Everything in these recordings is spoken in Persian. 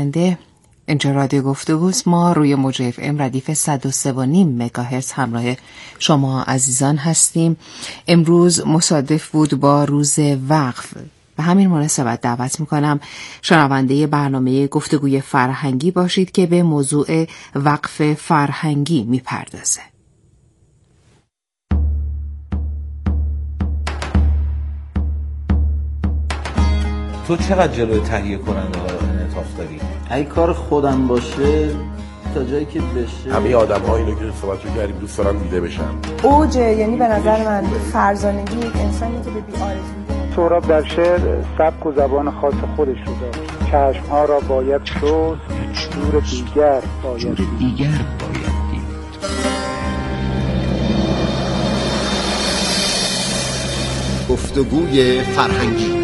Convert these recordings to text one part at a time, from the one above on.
شنونده، اینجا رادیو گفتگوست. ما روی موج اف ام ردیف 103.5 مگاهرتز همراه شما عزیزان هستیم. امروز مصادف بود با روز وقف. به همین مناسبت دعوت میکنم شنونده برنامه گفتگوی فرهنگی باشید که به موضوع وقف فرهنگی میپردازه. تو چقدر جلوی تهیه کننده ها انعطاف داری؟ اگه کار خودم باشه تا جایی که بشه. همه آدم ها اینو که صحبت کردیم دوست دارن دیده بشن. اوج یعنی به نظر من فرزانگی یک انسانی که به بی‌آرزویی. سهراب در شعر سبک و زبان خاص خودش رو داشت. چشم‌ها را باید شست، دور دیگر باید دید. گفتگوی فرهنگی.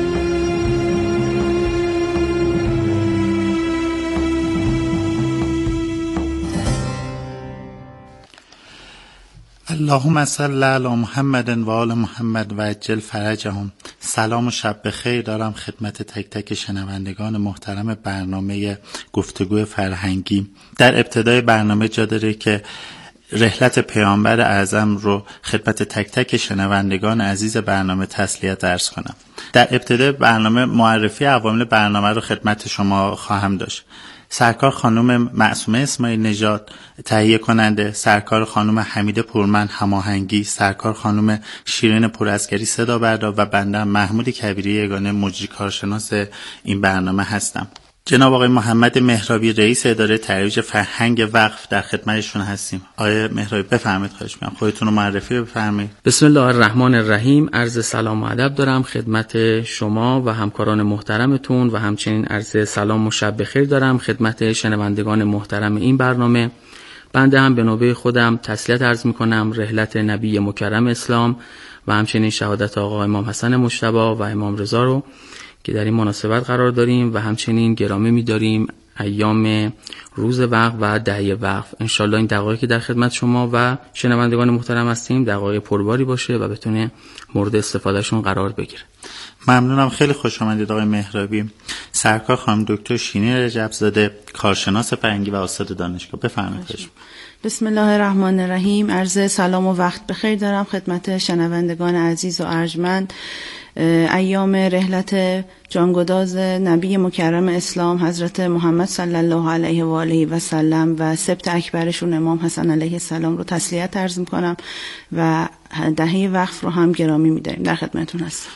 اللهم صل علی محمد و آل محمد و عجل فرجهم. سلام و شب بخیر دارم خدمت تک تک شنوندگان محترم برنامه گفتگوی فرهنگی. در ابتدای برنامه جا داره که رحلت پیامبر اعظم رو خدمت تک تک شنوندگان عزیز برنامه تسلیت عرض کنم. در ابتدای برنامه معرفی عوامل برنامه رو خدمت شما خواهم داشت. سرکار خانم معصومه اسماعیل نژاد تهیه کننده، سرکار خانم حمیده پورمن هماهنگی، سرکار خانم شیرین پورعسکری صدا بردار و بنده محمود کبیری یگانه مجری کارشناس این برنامه هستم. جناب آقای محمد مهرابی رئیس اداره ترویج فرهنگ وقف در خدمتشون هستیم. آقای مهرابی بفرمایید، خواهش می‌کنم خودتون رو معرفی بفرمایید. بسم الله الرحمن الرحیم. عرض سلام و ادب دارم خدمت شما و همکاران محترمتون و همچنین عرض سلام و شب بخیر دارم خدمت شنوندگان محترم این برنامه. بنده هم به نوبه خودم تسلیت عرض می‌کنم رحلت نبی مکرم اسلام و همچنین شهادت آقا امام حسن مجتبی و امام رضا رو که در این مناسبت قرار داریم و همچنین گرامی می‌داریم ایام روز وقف و دهه وقف. انشالله این دقایقی که در خدمت شما و شنوندگان محترم هستیم دقایق پرباری باشه و بتونه مورد استفادهشون قرار بگیره. ممنونم، خیلی خوش آمدید آقای مهرابی. سرکار خانم دکتر شینی رجب‌زاده کارشناس فرهنگی و استاد دانشگاه، بفرمایید. بسم الله الرحمن الرحیم. عرض سلام و وقت بخیر دارم خدمت شنوندگان عزیز و ارجمند. ایام رحلت جانگداز نبی مکرم اسلام حضرت محمد صلی الله علیه و آله و سلم و سبط اکبرشون امام حسن علیه السلام رو تسلیت عرض میکنم و دهه وقف رو هم گرامی میداریم. در خدمتون هستم.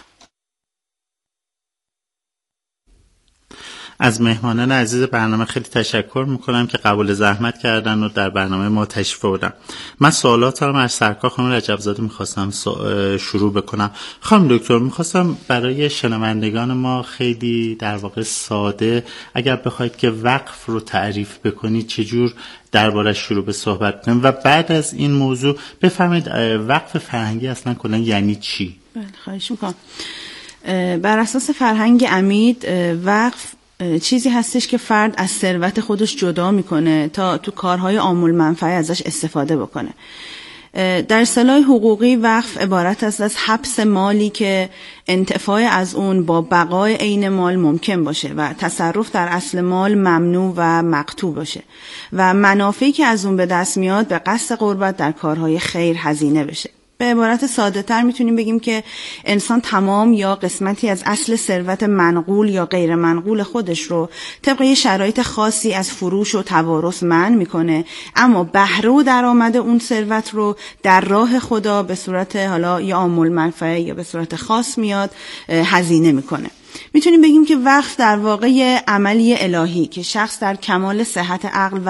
از مهمانان عزیز برنامه خیلی تشکر میکنم که قبول زحمت کردن و در برنامه ما تشریف بردن. من سوالاتم از سرکار خانم رجب‌زاده میخواستم شروع بکنم. خانم دکتر، میخواستم برای شنوندگان ما خیلی در واقع ساده اگر بخواید که وقف رو تعریف بکنید چجور دربارش شروع به صحبت کنیم و بعد از این موضوع بفهمید وقف فرهنگی اصلا کلا یعنی چی؟ بله، خواهش میکنم. بر اساس فرهنگ عمید وقف چیزی هستش که فرد از ثروت خودش جدا میکنه تا تو کارهای عامل منفعه ازش استفاده بکنه. در اصطلاح حقوقی وقف عبارت است از حبس مالی که انتفاع از اون با بقای عین مال ممکن باشه و تصرف در اصل مال ممنوع و مقطوع باشه و منافعی که از اون به دست میاد به قصد قربت در کارهای خیر هزینه بشه. به عبارت ساده تر میتونیم بگیم که انسان تمام یا قسمتی از اصل ثروت منقول یا غیر منقول خودش رو طبق یه شرایط خاصی از فروش و توارث منع میکنه، اما بهره و درآمد اون ثروت رو در راه خدا به صورت حالا یا عامل منفعه یا به صورت خاص میاد هزینه میکنه. میتونیم بگیم که وقف در واقع عملی الهی که شخص در کمال صحت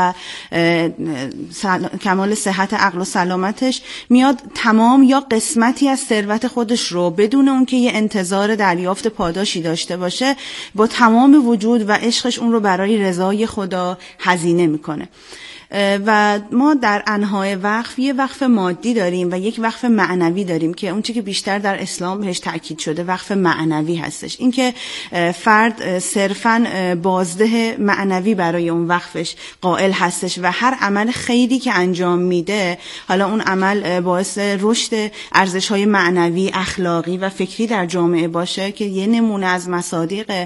عقل و سلامتش میاد تمام یا قسمتی از ثروت خودش رو بدون اون که یه انتظار دریافت پاداشی داشته باشه با تمام وجود و عشقش اون رو برای رضای خدا هزینه میکنه. و ما در انواع وقف یه وقف مادی داریم و یک وقف معنوی داریم که اون چیزی که بیشتر در اسلام بهش تاکید شده وقف معنوی هستش. این که فرد صرفاً بازده معنوی برای اون وقفش قائل هستش و هر عمل خیری که انجام میده، حالا اون عمل باعث رشد ارزش‌های معنوی، اخلاقی و فکری در جامعه باشه، که یه نمونه از مصادیق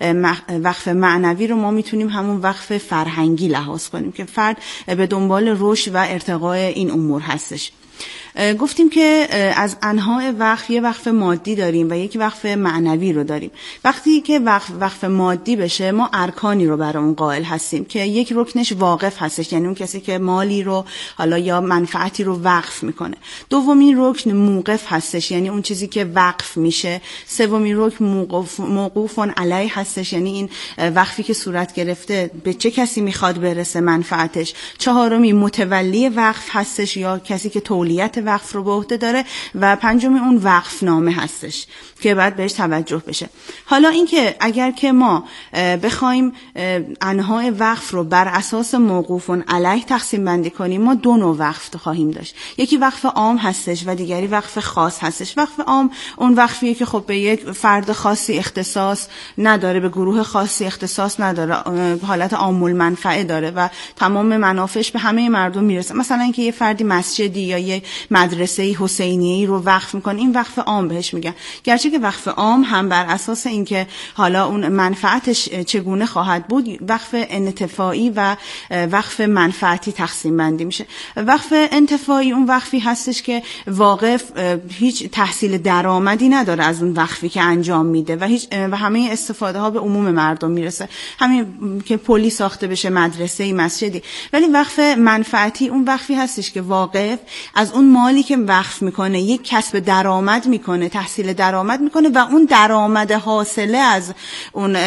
وقف معنوی رو ما میتونیم همون وقف فرهنگی لحاظ کنیم که فرد به دنبال رشد و ارتقاء این امور هستش. گفتیم که از انواع وقف یه وقف مادی داریم و یک وقف معنوی رو داریم. وقتی که وقف مادی بشه، ما ارکانی رو برای اون قائل هستیم که یک رکنش واقف هستش، یعنی اون کسی که مالی رو حالا یا منفعتی رو وقف میکنه. دومین رکن موقف هستش، یعنی اون چیزی که وقف میشه. سومین رکن موقوف علیه هستش، یعنی این وقفی که صورت گرفته به چه کسی میخواد برسه منفعتش. چهارمین متولی وقف هستش، یا کسی که تولیت وقف رو به عهده داره. و پنجمی اون وقف نامه هستش که باید بهش توجه بشه. حالا اینکه اگر که ما بخوایم انواع وقف رو بر اساس موقوف علیه تقسیم بندی کنیم، ما دو نوع وقف خواهیم داشت. یکی وقف عام هستش و دیگری وقف خاص هستش. وقف عام اون وقفیه که خب به یک فرد خاصی اختصاص نداره، به گروه خاصی اختصاص نداره، حالت عام المنفعه داره و تمام منافعش به همه مردم میرسه. مثلا اینکه یه فردی مسجدی یا یه مدرسه حسینیه‌ای رو وقف میکنه، این وقف عام بهش میگن. گرچه که وقف عام هم بر اساس اینکه حالا اون منفعتش چگونه خواهد بود، وقف انتفاعی و وقف منفعتی تقسیم بندی میشه. وقف انتفاعی اون وقفی هستش که واقف هیچ تحصیل درآمدی نداره از اون وقفی که انجام میده و همه استفاده ها به عموم مردم میرسه، همین که پلی ساخته بشه، مدرسه، مسجدی. ولی وقف منفعتی اون وقفی هستش که واقف از اون مالی که وقف میکنه یک کسب درآمد میکنه، تحصیل درآمد میکنه و اون درآمد حاصله از اون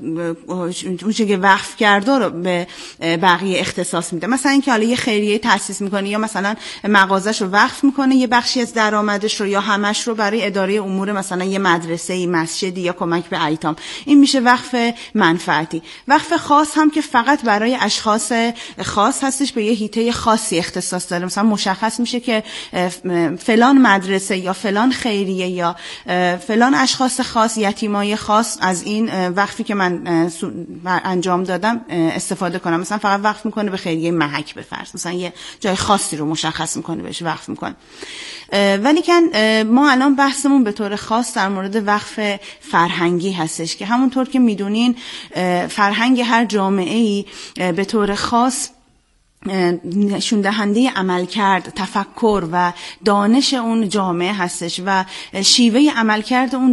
چیزی که وقف کرده رو به بقیه اختصاص میده. مثلا اینکه حالا یه خیریه تأسیس میکنه یا مثلا مغازش رو وقف میکنه، یه بخشی از درآمدش رو یا همش رو برای اداره امور مثلا یه مدرسه، مسجدی یا کمک به ایتام. این میشه وقف منفعتی. وقف خاص هم که فقط برای اشخاص خاص هستش، به یه حیطه خاصی اختصاص داره. مثلا مشخص میشه که فلان مدرسه یا فلان خیریه یا فلان اشخاص خاص، یتیمای خاص از این وقفی که من انجام دادم استفاده کنم. مثلا فقط وقف میکنه به خیریه محک به فرض، مثلا یه جای خاصی رو مشخص میکنه بهش وقف میکنه. ولی که ما الان بحثمون به طور خاص در مورد وقف فرهنگی هستش که همونطور که میدونین فرهنگ هر جامعه‌ای به طور خاص نشون دهنده عملکرد، تفکر و دانش اون جامعه هستش و شیوه عملکرد اون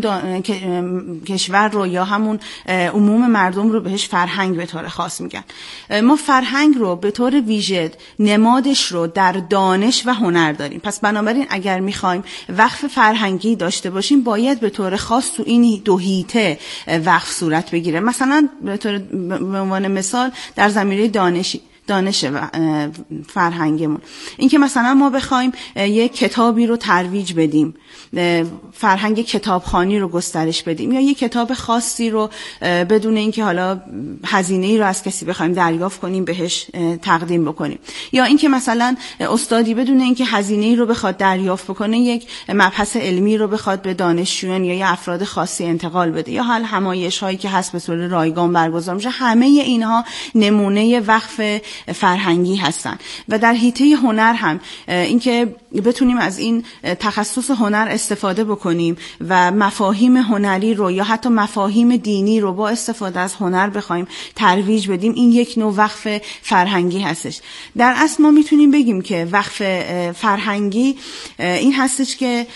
کشور رو یا همون عموم مردم رو بهش فرهنگ به طور خاص میگن. ما فرهنگ رو به طور ویژه نمادش رو در دانش و هنر داریم. پس بنابراین اگر میخوایم وقف فرهنگی داشته باشیم، باید به طور خاص تو این دو حیطه وقف صورت بگیره. مثلا به عنوان مثال در زمینه دانش فرهنگمون، این که مثلا ما بخوایم یک کتابی رو ترویج بدیم، فرهنگ کتابخوانی رو گسترش بدیم، یا یک کتاب خاصی رو بدون اینکه حالا هزینه‌ای رو از کسی بخوایم دریافت کنیم بهش تقدیم بکنیم، یا اینکه مثلا استادی بدون اینکه هزینه‌ای رو بخواد دریافت بکنه یک مبحث علمی رو بخواد به دانشجویان یا افراد خاصی انتقال بده، یا حال همایش‌هایی که هست به صورت رایگان برگزار میشه. همه اینها نمونه وقف فرهنگی هستن. و در حیطه هنر هم اینکه بتونیم از این تخصص هنر استفاده بکنیم و مفاهیم هنری رو یا حتی مفاهیم دینی رو با استفاده از هنر بخوایم ترویج بدیم، این یک نوع وقف فرهنگی هستش. در اصل ما میتونیم بگیم که وقف فرهنگی این هستش که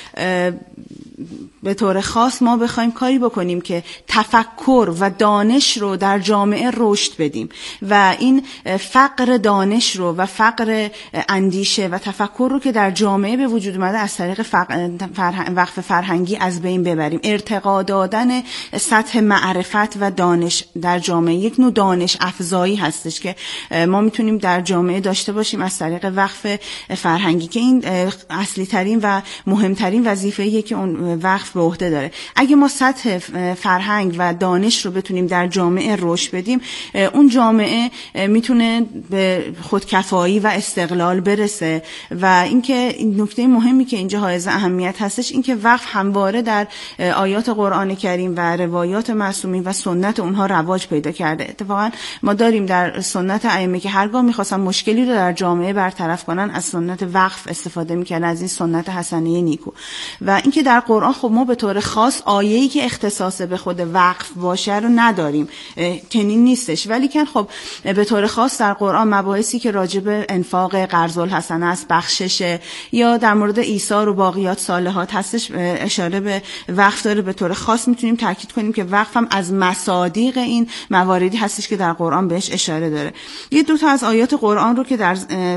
به طور خاص ما بخوایم کاری بکنیم که تفکر و دانش رو در جامعه رشد بدیم و این فقر دانش رو و فقر اندیشه و تفکر رو که در جامعه به وجود اومده از طریق وقف فرهنگی از بین ببریم. ارتقا دادن سطح معرفت و دانش در جامعه یک نوع دانش افزایی هستش که ما میتونیم در جامعه داشته باشیم از طریق وقف فرهنگی، که این اصلی ترین و مهمترین وظیفه‌ایه که اون وقف وقف به عهده داره. اگه ما سطح فرهنگ و دانش رو بتونیم در جامعه رشد بدیم، اون جامعه میتونه به خودکفایی و استقلال برسه. و اینکه نکته مهمی که اینجا حائز اهمیت هستش این که وقف همواره در آیات قرآن کریم و روایات معصومین و سنت اونها رواج پیدا کرده. اتفاقا ما داریم در سنت ائمه که هرگاه می‌خواستن مشکلی رو در جامعه برطرف کنن از سنت وقف استفاده می‌کردن، از این سنت حسنه نیکو. و اینکه در قرآن خب ما به طور خاص آیه‌ای که اختصاص به خود وقف باشه رو نداریم، چنین نیستش. ولی که خب به طور خاص در قرآن مباحثی که راجع به انفاق، قرض الحسنه است، بخشش، یا در مورد ایثار و باقیات صالحات هستش اشاره به وقف داره. به طور خاص میتونیم تاکید کنیم که وقف هم از مصادیق این مواردی هستش که در قرآن بهش اشاره داره. یه دو تا از آیات قرآن رو که در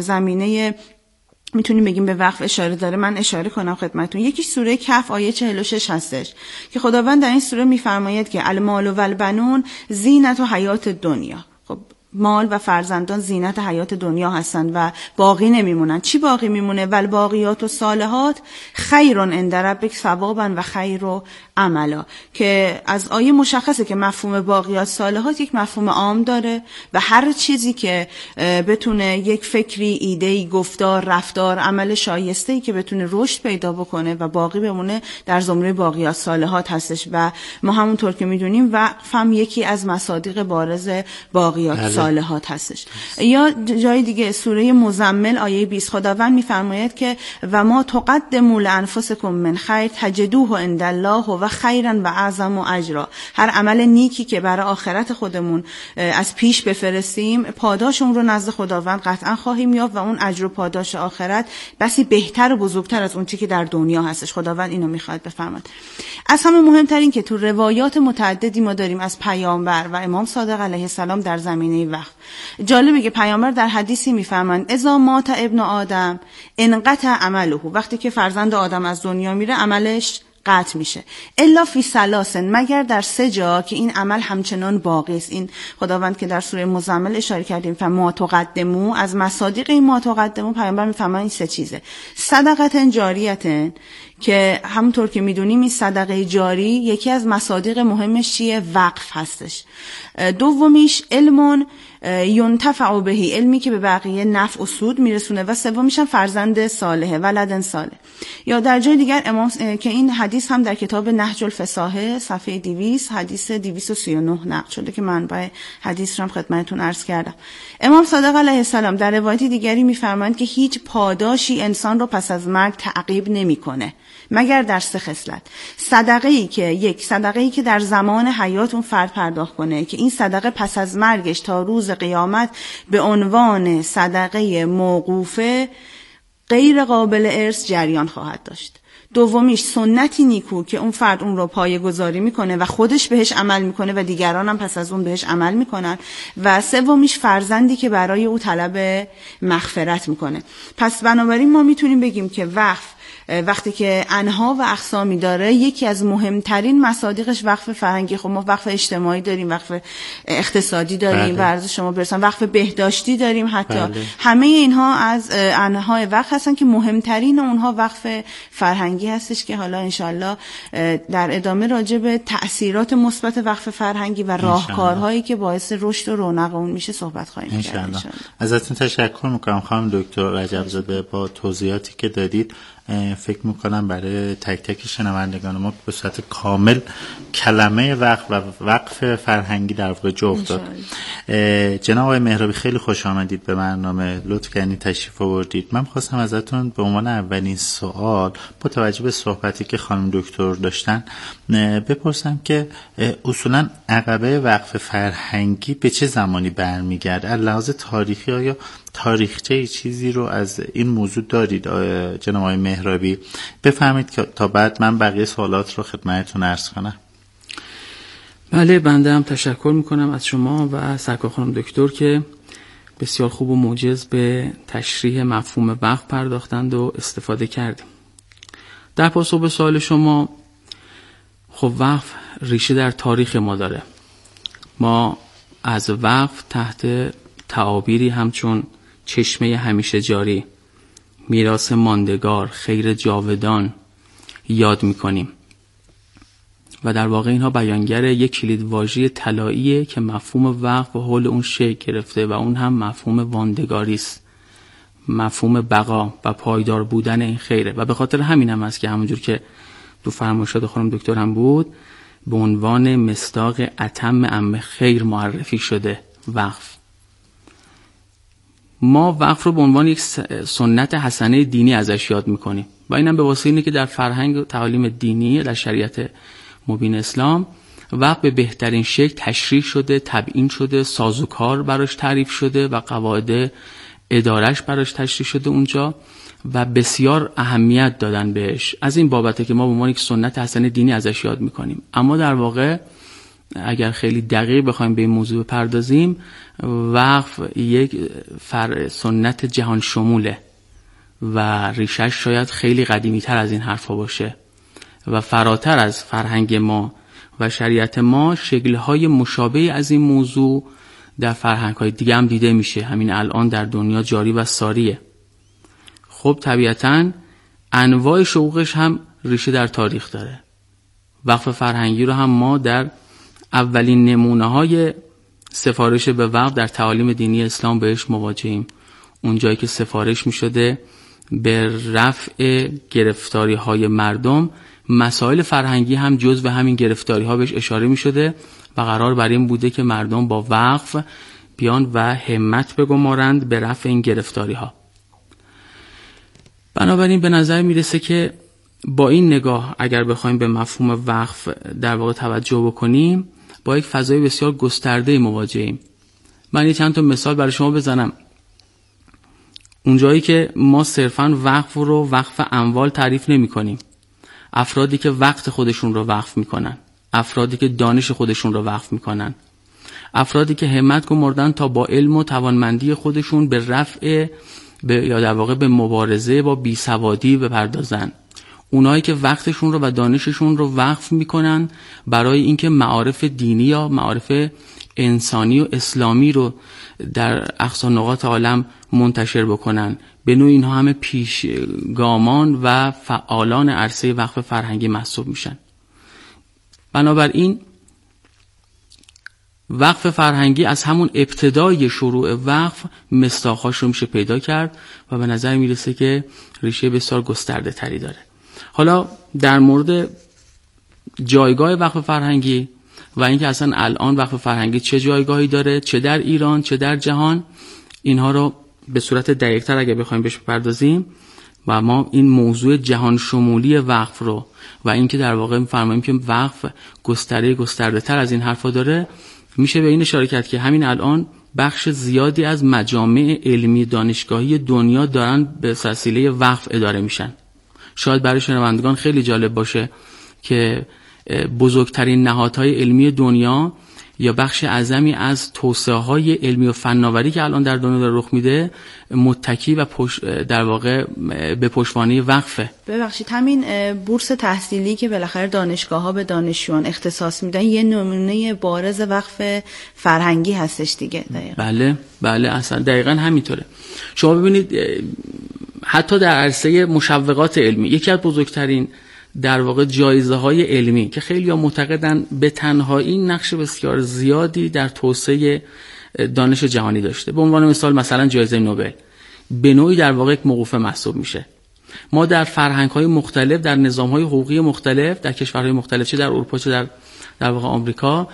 زمینه میتونیم بگیم به وقف اشاره داره من اشاره کنم خدمتتون. یکیش سوره کهف آیه 46 هستش که خداوند در این سوره میفرماید که المال و البنون زینت و حیات دنیا. خب مال و فرزندان زینت حیات دنیا هستند و باقی نمیمونن. چی باقی میمونه؟ والباقیات و صالحات خیر عند ربک ثوابا و خیر و عملا. که از آیه مشخصه که مفهوم باقیات صالحات یک مفهوم عام داره و هر چیزی که بتونه یک فکری، ایده‌ای، گفتار، رفتار، عمل شایسته‌ای که بتونه رشد پیدا بکنه و باقی بمونه در زمره باقیات صالحات هستش. و ما همونطور که میدونیم وقف هم یکی از مصادیق بارز باقیات صالحات هستش. یا جای دیگه سوره مزمل آیه 20 خداوند میفرماید که و ما تقدموا لانفسکم من خیر تجدوه عند الله و خیرا و اعظم و اجرا. هر عمل نیکی که برای آخرت خودمون از پیش بفرستیم پاداش اون رو نزد خداوند قطعا خواهیم یافت و اون اجر و پاداش آخرت بسی بهتر و بزرگتر از اون چیزی که در دنیا هستش. خداوند اینو میخواد بفرماید. از همه مهمتر این که تو روایات متعددی ما داریم از پیامبر و امام صادق علیه السلام در زمینه وقف. جالبه که پیامبر در حدیثی میفرمایند اذا مات ابن آدم انقطع عمله. وقتی که فرزند آدم از دنیا میره عملش قطع میشه. الا فی ثلاثن، مگر در 3 جا که این عمل همچنان باقی است. این خداوند که در سوره مزمل اشاره کردیم فما تقدمو، از مصادیق این ما تقدمو پیامبر میفرمایند این 3 چیزه. صدقه جاریه، که همونطور که میدونیم این صدقه جاری یکی از مصادیق مهمش چیه؟ وقف هستش. دومیش علمون ینتفع بهی، علمی که به بقیه نفع و سود میرسونه. و سومیش هم فرزند صالحه، ولد صالح. یا در جای دیگر امام که این حدیث هم در کتاب نهج الفصاحه صفحه 200 حدیث 239 نقل شده که منبع حدیث رو هم خدمتتون عرض کردم. امام صادق علیه السلام در روایتی دیگری میفرمایند که هیچ پاداشی انسان رو پس از مرگ تعقیب نمیکنه مگر در 3 خصلت. صدقه‌ای که در زمان حیات اون فرد پرداخت کنه که این صدقه پس از مرگش تا روز قیامت به عنوان صدقه موقوفه غیر قابل ارث جریان خواهد داشت. دومیش سنتی نیکو که اون فرد اون رو پایه‌گذاری میکنه و خودش بهش عمل میکنه و دیگران هم پس از اون بهش عمل میکنن. و سومیش فرزندی که برای او طلب مغفرت میکنه. پس بنابراین ما میتونیم بگیم که وقف وقتی که انها و اقسامی داره یکی از مهمترین مصادیقش وقف فرهنگی. خب ما وقف اجتماعی داریم، وقف اقتصادی داریم، ورز شما برسن، وقف بهداشتی داریم حتی. همه اینها از انهای وقف هستن که مهمترین اونها وقف فرهنگی هستش که حالا انشالله در ادامه راجع به تأثیرات مثبت وقف فرهنگی و راهکارهایی که باعث رشد و رونق اون میشه صحبت خواهیم کرد. ازتون تشکر میکنم خانم دکتر رجب‌زاده با توضیحاتی که دادید. فکر میکنم برای تک تک شنوندگان ما به صورت کامل کلمه وقف و وقف فرهنگی در واقع جا افتاد. جناب آقای مهرابی خیلی خوش آمدید به برنامه، لطف کردید تشریف آوردید. من خواستم ازتون به عنوان اولین سوال با توجه به صحبتی که خانم دکتر داشتن بپرسم که اصولا عقبه وقف فرهنگی به چه زمانی برمیگرده؟ از لحاظ تاریخی آیا تاریخچه چیزی رو از این موضوع دارید جناب آقای مهرابی؟ بفرمایید که تا بعد من بقیه سوالات رو خدمتتون عرض کنم. بله، بنده هم تشکر میکنم از شما و سرکار خانم دکتر که بسیار خوب و موجز به تشریح مفهوم وقف پرداختند و استفاده کردیم. در پاسخ به سوال شما، خب وقف ریشه در تاریخ ما داره. ما از وقف تحت تعابیری همچون چشمه همیشه جاری، میراث ماندگار، خیر جاودان یاد میکنیم. و در واقع اینها بیانگر یک کلیدواژه طلاییه که مفهوم وقف و حول اون شکل گرفته و اون هم مفهوم واندگاری است، مفهوم بقا و پایدار بودن این خیره. و به خاطر همین هم است که همونجور که تو فرمایشات خانم دکتر هم بود به عنوان مصداق اتم عم خیر معرفی شده وقف. ما وقف رو به عنوان یک سنت حسنه دینی ازش یاد میکنیم و اینم به واسطه اینه که در فرهنگ و تعالیم دینی در شریعت مبین اسلام وقف به بهترین شکل تشریح شده، تبیین شده، سازوکار براش تعریف شده و قواعد ادارش براش تشریح شده اونجا و بسیار اهمیت دادن بهش. از این بابته که ما به عنوان یک سنت حسنه دینی ازش یاد میکنیم. اما در واقع اگر خیلی دقیق بخوایم به این موضوع بپردازیم، وقف یک سنت جهان شموله و ریشش شاید خیلی قدیمی تر از این حرفا باشه و فراتر از فرهنگ ما و شریعت ما شکل‌های مشابه از این موضوع در فرهنگ‌های دیگه هم دیده میشه. همین الان در دنیا جاری و ساریه. خب طبیعتاً انواع شقوقش هم ریشه در تاریخ داره. وقف فرهنگی رو هم ما در اولین نمونه‌های سفارش به وقف در تعالیم دینی اسلام بهش مواجهیم. اون جایی که سفارش می‌شده به رفع گرفتاری‌های مردم، مسائل فرهنگی هم جزو همین گرفتاری‌ها بهش اشاره می‌شده و قرار بر این بوده که مردم با وقف بیان و همت بگمارند به رفع این گرفتاری‌ها. بنابراین به نظر میرسه که با این نگاه اگر بخوایم به مفهوم وقف در واقع توجه بکنیم، با یک فضای بسیار گسترده مواجهیم. من یه چند تا مثال برای شما بزنم. اونجایی که ما صرفاً وقف رو وقف اموال تعریف نمی کنیم، افرادی که وقت خودشون رو وقف میکنن، افرادی که دانش خودشون رو وقف میکنن، افرادی که همت گماردن تا با علم و توانمندی خودشون به رفع یا در واقع به مبارزه با بیسوادی بپردازن، اونایی که وقتشون رو و دانششون رو وقف میکنن برای اینکه معارف دینی یا معارف انسانی و اسلامی رو در اقصا نقاط عالم منتشر بکنن. به نوع اینها همه پیشگامان و فعالان عرصه وقف فرهنگی محسوب میشن. بنابراین وقف فرهنگی از همون ابتدای شروع وقف مصداق‌هاش رو میشه پیدا کرد و به نظر میرسه که ریشه بسیار گسترده تری داره. حالا در مورد جایگاه وقف فرهنگی و اینکه اصلا الان وقف فرهنگی چه جایگاهی داره، چه در ایران چه در جهان، اینها رو به صورت دقیق‌تر اگه بخوایم بهش بپردازیم و ما این موضوع جهان شمولی وقف رو و اینکه در واقع می‌فرماییم که وقف گسترده تر از این حرفا داره، میشه به این اشاره کرد که همین الان بخش زیادی از مجامع علمی دانشگاهی دنیا دارن به وسیله وقف اداره میشن. شاید برای شنوندگان خیلی جالب باشه که بزرگترین نهادهای علمی دنیا یا بخش اعظمی از توسعه‌های علمی و فناوری که الان در دنیا داره رخ میده متکی و در واقع به پشتوانه وقفه. ببخشید، همین بورس تحصیلی که بالاخره دانشگاه‌ها به دانشجویان اختصاص میدن یه نمونه بارز وقف فرهنگی هستش دیگه. دقیقاً. بله اصلا دقیقاً همینطوره. شما ببینید حتی در عرصه مشوقات علمی یکی از بزرگترین در واقع جایزه‌های علمی که خیلی‌ها معتقدن به تنهایی نقش بسیار زیادی در توسعه دانش جهانی داشته. به عنوان مثلا جایزه نوبل به نوعی در واقع یک موقوفه محسوب میشه. ما در فرهنگ‌های مختلف، در نظام‌های حقوقی مختلف، در کشورهای مختلف، چه در اروپا چه در واقع آمریکا،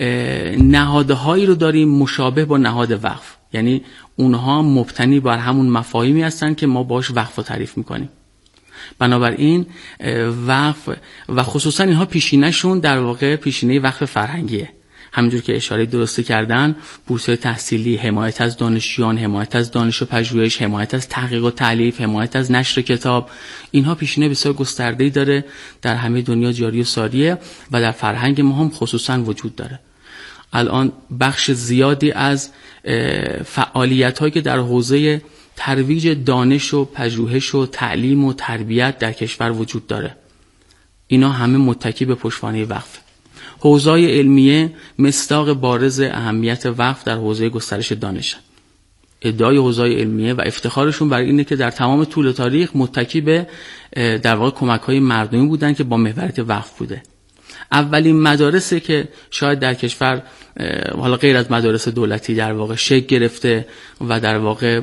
نهادهایی رو داریم مشابه با نهاد وقف. یعنی اونها مبتنی بر همون مفاهیمی هستن که ما باش وقف رو تعریف می‌کنیم. بنابراین وقف و خصوصا اینها پیشینه‌شون در واقع پیشینه وقف فرهنگیه. همونجور که اشاره درسته کردن، بورس‌های تحصیلی، حمایت از دانشجویان، حمایت از دانش و پژوهش، حمایت از تحقیق و تالیف، حمایت از نشر کتاب، اینها پیشینه بسیار گسترده‌ای داره، در همه دنیا جاری و ساریه و در فرهنگ ما هم خصوصا وجود داره. الان بخش زیادی از فعالیت‌هایی که در حوزه ترویج دانش و پژوهش و تعلیم و تربیت در کشور وجود داره، اینا همه متکی به پشتوانه وقف. حوزه‌های علمیه مصداق بارز اهمیت وقف در حوزه گسترش دانش. ادعای حوزه‌های علمیه و افتخارشون بر اینه که در تمام طول تاریخ متکی به در واقع کمک‌های مردمی بودن که با محوریت وقف بوده. اولین مدارسی که شاید در کشور حالا غیر از مدارس دولتی در واقع شکل گرفته و در واقع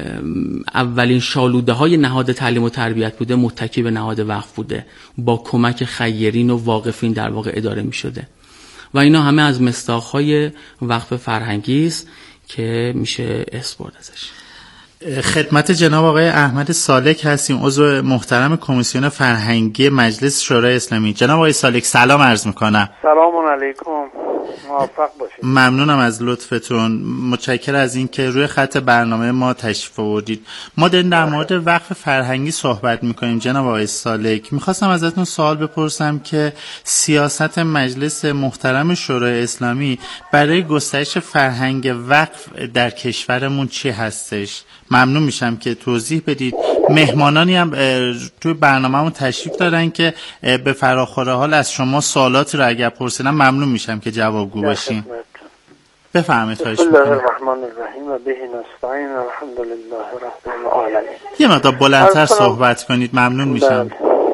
اولین شالوده های نهاد تعلیم و تربیت بوده متکی به نهاد وقف بوده، با کمک خیرین و واقفین در واقع اداره می شده و اینا همه از مصداق‌های وقف فرهنگی است که میشه اسپرد ازش. خدمت جناب آقای احمد سالک هستیم، عضو محترم کمیسیون فرهنگی مجلس شورای اسلامی. جناب آقای سالک سلام عرض میکنم. سلام علیکم، موفق باشید. ممنونم از لطفتون، متشکرم از این که روی خط برنامه ما تشریف آوردید. ما داریم در مورد وقف فرهنگی صحبت میکنیم. جناب آقای سالک، میخواستم ازتون سوال بپرسم که سیاست مجلس محترم شورای اسلامی برای گسترش فرهنگ وقف در کشورمون چی هستش؟ ممنون میشم که توضیح بدید. مهمانانی هم توی برنامه‌مون تشریف دارن که به فراخور حال از شما سوالاتی رو اگر پرسیدم ممنون میشم که جوابگو باشین. بفرمایید. خواهش می‌کنم. بسم الله الرحمن الرحیم و به نستعین الحمد لله رب العالمین. یه مقدار بلندتر صحبت کنید ممنون میشم.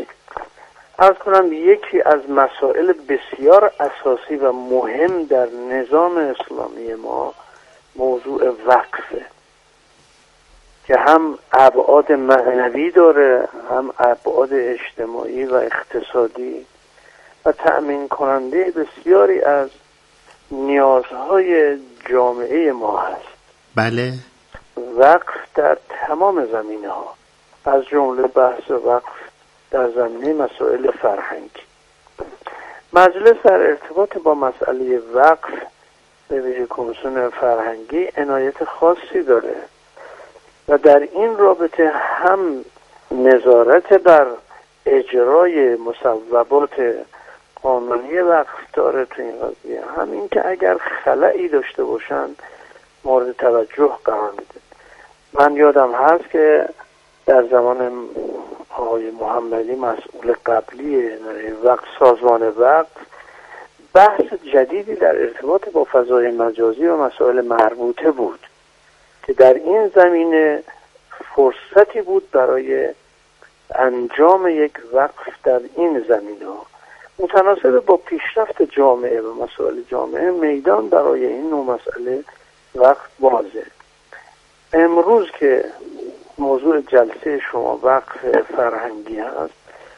عرض کنم یکی از مسائل بسیار اساسی و مهم در نظام اسلامی ما موضوع وقفه که هم ابعاد معنوی داره، هم ابعاد اجتماعی و اقتصادی و تأمین کننده بسیاری از نیازهای جامعه ما هست. بله. وقف در تمام زمینه ها، از جمله بحث وقف در زمینه مسائل فرهنگی. مجلس در ارتباط با مسئله وقف به ویژه کمیسیون فرهنگی عنایت خاصی داره و در این رابطه هم نظارت بر اجرای مصوبات قانونی وقف داره تو این قضیه، هم این که اگر خلایی داشته باشن مورد توجه قرار میده. من یادم هست که در زمان آقای محمدی مسئول قبلی وقف سازمان وقف بحث جدیدی در ارتباط با فضای مجازی و مسائل مربوطه بود که در این زمینه فرصتی بود برای انجام یک وقف در این زمینه. متناسب با پیشرفت جامعه و مسائل جامعه میدان برای این نوع مسئله وقف بازه. امروز که موضوع جلسه شما وقف فرهنگی هست،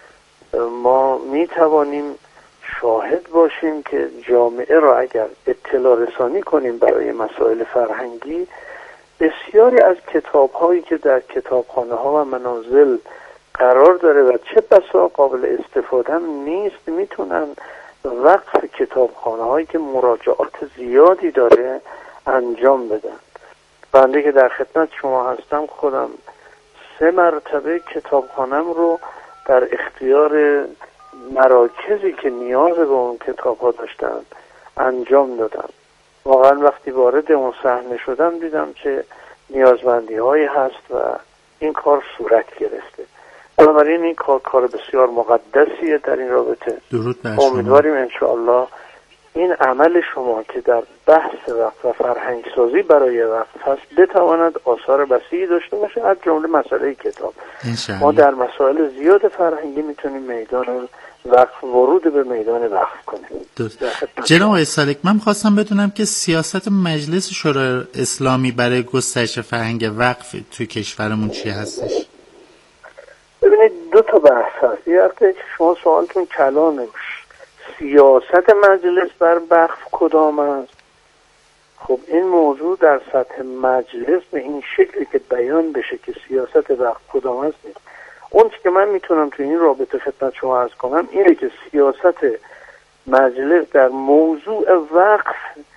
ما می توانیم شاهد باشیم که جامعه را اگر اطلاع رسانی کنیم برای مسائل فرهنگی، بسیاری از کتاب هایی که در کتابخانه ها و منازل قرار داره و چه بسا قابل استفاده هم نیست، میتونن وقف کتابخانه هایی که مراجعات زیادی داره انجام بدن. بنده که در خدمت شما هستم خودم 3 مرتبه کتابخانم رو در اختیار مراکزی که نیاز به اون کتاب ها داشتن انجام دادم. واقعا وقتی وارد اون صحنه شدم دیدم چه نیازمندی هایی هست و این کار صورت گرفته. بنابراین این کار بسیار مقدسیه در این رابطه. درود بر شما. امیدواریم انشاءالله این عمل شما که در بحث وقف و فرهنگ سازی برای وقف هست بتواند آثار وسیعی داشته باشه، از جمله مسئله کتاب. ما در مسائل زیاد فرهنگی میتونیم میدان وقف ورود به میدان وقف کنیم. جناب آقای سالک، من خواستم بدونم که سیاست مجلس شورای اسلامی برای گسترش فرهنگ وقف توی کشورمون چی هستش؟ ببینید 2 تا بحث هست. یه وقتی شما سوالتون کلانه سیاست مجلس بر وقف کدام است. خب این موضوع در سطح مجلس به این شکلی که بیان بشه که سیاست وقف کدام است نیست. اون که من میتونم تو این رابطه خدمت شما عرض کنم اینه که سیاست مجلس در موضوع وقف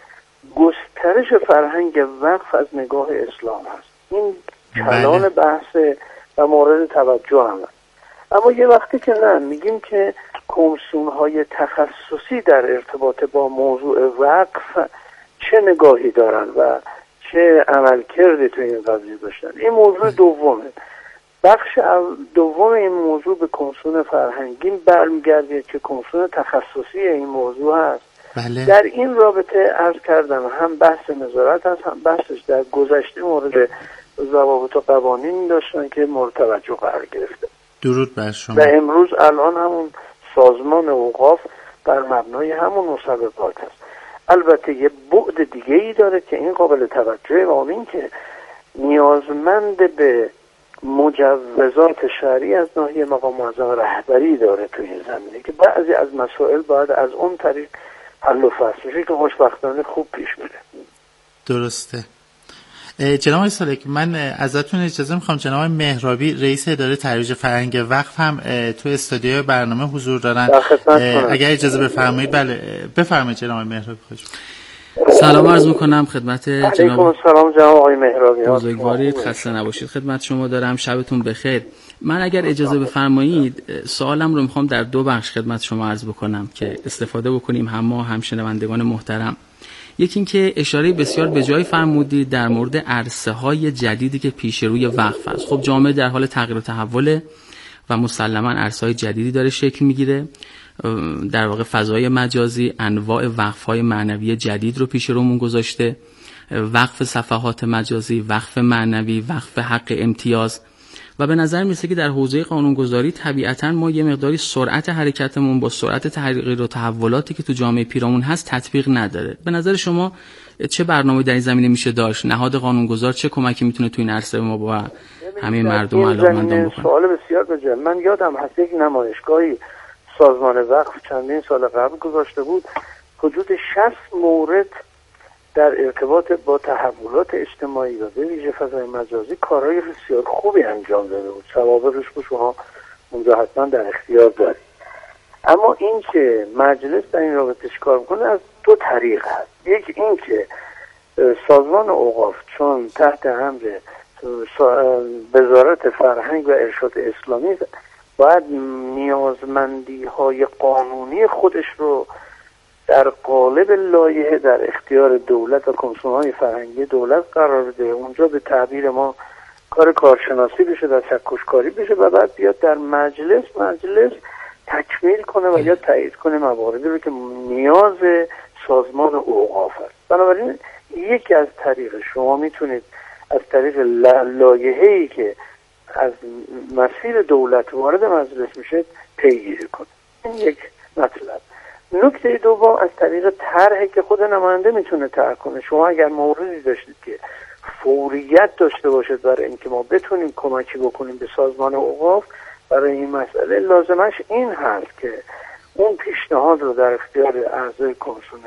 گسترش فرهنگ وقف از نگاه اسلام هست. این کلان بحث و مورد توجه هم هست. اما یه وقتی که نه میگیم که کمیسیون‌های تخصصی در ارتباط با موضوع وقف چه نگاهی دارن و چه عملکردی تو این قضیه داشتن. این موضوع دومه. بخش دوم این موضوع به کمیسیون فرهنگی برمیگرده که کمیسیون تخصصی این موضوع هست. بله. در این رابطه عرض کردم هم بحث نظارت هست، هم بحثش در گذشته مورد ضوابط و قوانین داشتن که مورد توجه قرار گرفته. درود بر شما. و امروز الان همون سازمان اوقاف بر مبنای همون مسببات است. البته یه بعد دیگه ای داره که این قابل توجه و این که نیازمند به مجوزات شرعی از ناحیه مقام معظم رهبری داره تو این زمینه که بعضی از مسائل باید از اون طریق حل و فصل میشه که خوشبختانه خوب پیش میره. درسته. جناب آقای سالک، من ازتون اجازه میخوام جناب مهرابی رئیس اداره ترویج فرهنگ وقف هم تو استودیو برنامه حضور دارن. اگر اجازه بفرمایید. بله بفرمایید جناب مهرابی. خوش سلام عرض میکنم خدمت جناب. سلام جناب آقای مهرابی. بزرگوارید، خسته نباشید. خدمت شما دارم. شبتون بخیر. من اگر اجازه بفرمایید سوالم رو میخوام در دو بخش خدمت شما عرض بکنم که استفاده بکنیم هم ما هم شنوندگان محترم. یکی این که اشاره بسیار به جای فرمودید در مورد عرصه‌های جدیدی که پیش روی وقف است. خب جامعه در حال تغییر و تحول و مسلماً عرصه‌های جدیدی داره شکل میگیره. در واقع فضای مجازی انواع وقف‌های معنوی جدید رو پیش رومون گذاشته. وقف صفحات مجازی، وقف معنوی، وقف حق امتیاز و به نظر میرسه که در حوزه قانونگذاری طبیعتاً ما یه مقداری سرعت حرکتمون با سرعت تغییر و تحولاتی که تو جامعه پیرامون هست تطبیق نداره. به نظر شما چه برنامه‌ای در این زمینه میشه داشت؟ نهاد قانونگذار چه کمکی میتونه تو این عرصه ما با همه مردم علاقه‌مندان بکنه؟ سوال بسیار بجا. من یادم هست یک نمایشگاهی سازمان وقف چندین سال قبل گذاشته بود، حدود 60 مورد در ارتباط با تحولات اجتماعی و به ویژه فضای مجازی کارهای بسیار خوبی انجام داده بود. سوابقش رو شما اونجا حتما در اختیار دارید. اما این که مجلس در این رابطه چیکار میکنه از دو طریق هست. یک این که سازمان اوقاف چون تحت امر وزارت فرهنگ و ارشاد اسلامی باید نیازمندی های قانونی خودش رو در قالب لایحه در اختیار دولت و کمیسیون‌های فرهنگی دولت قرار بده. اونجا به تعبیر ما کار کارشناسی بشه و سکوشکاری بشه و بعد بیاد در مجلس تکمیل کنه و یا تایید کنه مواردی رو که نیاز سازمان اوقاف است. بنابراین یکی از طریق شما میتونید از طریق لایحه‌ای که از مسیر دولت وارد مجلس میشه پیگیری کنید. این یک مطلب. نکته دوم از طریق طرحی که خود نماینده میتونه طرح کنه. شما اگر موردی داشتید که فوریت داشته باشد برای اینکه ما بتونیم کمکی بکنیم به سازمان اوقاف برای این مسئله، لازمش این هست که اون پیشنهاد رو در اختیار اعضای کمیسیون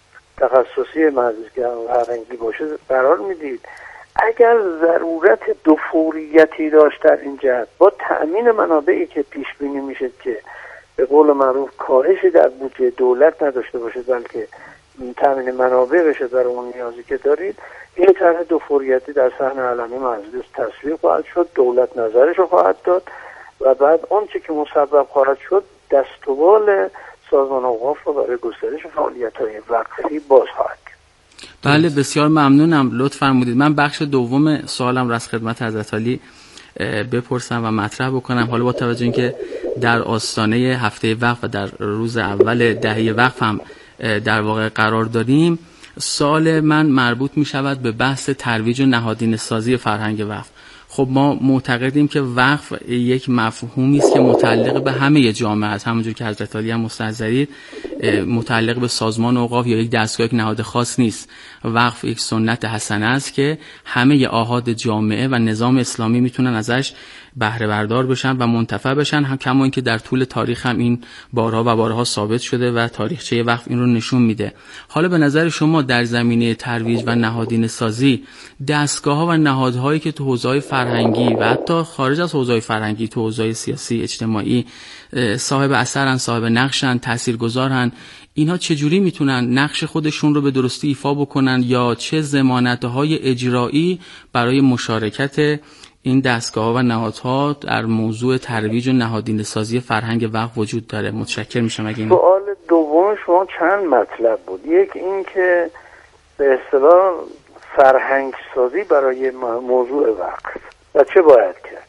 تخصصی مجلس فرهنگی باشه قرار میدید. اگر ضرورت دو فوریتی داشت در این جهت با تأمین منابعی که پیش بینی میشه که به قول معروف کاهشی در بودجه دولت نداشته باشه بلکه تامین منابع بشه برای اون نیازی که دارید، این طرح دو فوریتی در صحن علنی مجلس تصویب خواهد شد، دولت نظرش رو خواهد داد و بعد اون چه که مسبب خواهد شد دست و بال سازمان اوقاف رو برای گسترش فعالیت‌های وقفی باز خواهد کرد. بله بسیار ممنونم، لطف فرمودید. من بخش دوم سوالم را از خدمت حضرت عالی بپرسم و مطرح بکنم. حالا با توجه اینکه در آستانه هفته وقف و در روز اول دهه وقف هم در واقع قرار داریم، سوال من مربوط می شود به بحث ترویج و نهادینه سازی فرهنگ وقف. خب ما معتقدیم که وقف یک مفهومی است که متعلق به همه جامعه است، همونجور که حضرت عالی هم مستحضرید متعلق به سازمان اوقاف یا یک دستگاه یک نهاد خاص نیست. وقف یک سنت حسنه است که همه آحاد جامعه و نظام اسلامی میتونن ازش بهره بردار بشن و منتفع بشن، کما اینکه در طول تاریخ هم این بارها و بارها ثابت شده و تاریخچه وقف این رو نشون میده. حالا به نظر شما در زمینه ترویج و نهادینه سازی دستگاه‌ها و نهادهایی که تو حوزه‌های فرهنگی و حتی خارج از حوزه‌های فرهنگی تو حوزه‌های سیاسی اجتماعی صاحب اثرن، صاحب نقشن، تاثیرگذارن، اینها چجوری میتونن نقش خودشون رو به درستی ایفا بکنن یا چه ضمانت‌های اجرایی برای مشارکت این دستگاه‌ها و نهادها در موضوع ترویج و نهادینه سازی فرهنگ وقف وجود داره؟ متشکر میشم. اگه سوال دوم شما چند مطلب بود. یک این که به اصطلاح فرهنگ سازی برای موضوع وقف و چه باید کرد.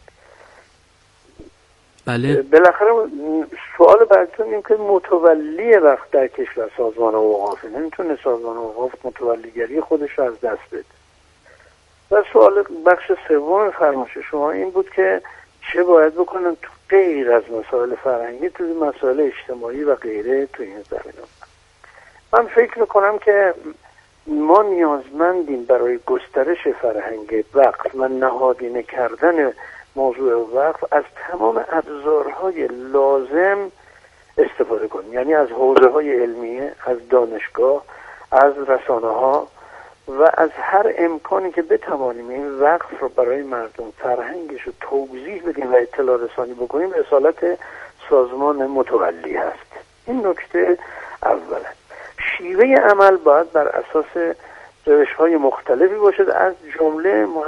بله. بالاخره سوال براتون این که متولی وقت در کشور سازمان اوقافه، نمیتونه سازمان اوقاف متولیگری خودش رو از دست بده. و سوال بخش سوم فرمایش شما این بود که چه باید بکنن غیر از مسائل فرهنگی تو مسائل اجتماعی و غیره تو این زمینه. من فکر میکنم که ما نیازمندیم برای گسترش فرهنگ وقف و نهادینه کردن موضوع وقف از تمام ابزارهای لازم استفاده کنیم، یعنی از حوزه‌های علمیه، از دانشگاه، از رسانه‌ها و از هر امکانی که بتوانیم این وقف رو برای مردم فرهنگش رو توضیح بدیم و اطلاع رسانی بکنیم رسالت سازمان متولی هست. این نکته اوله. شیوه عمل باید بر اساس روش‌های مختلفی باشد، از جمله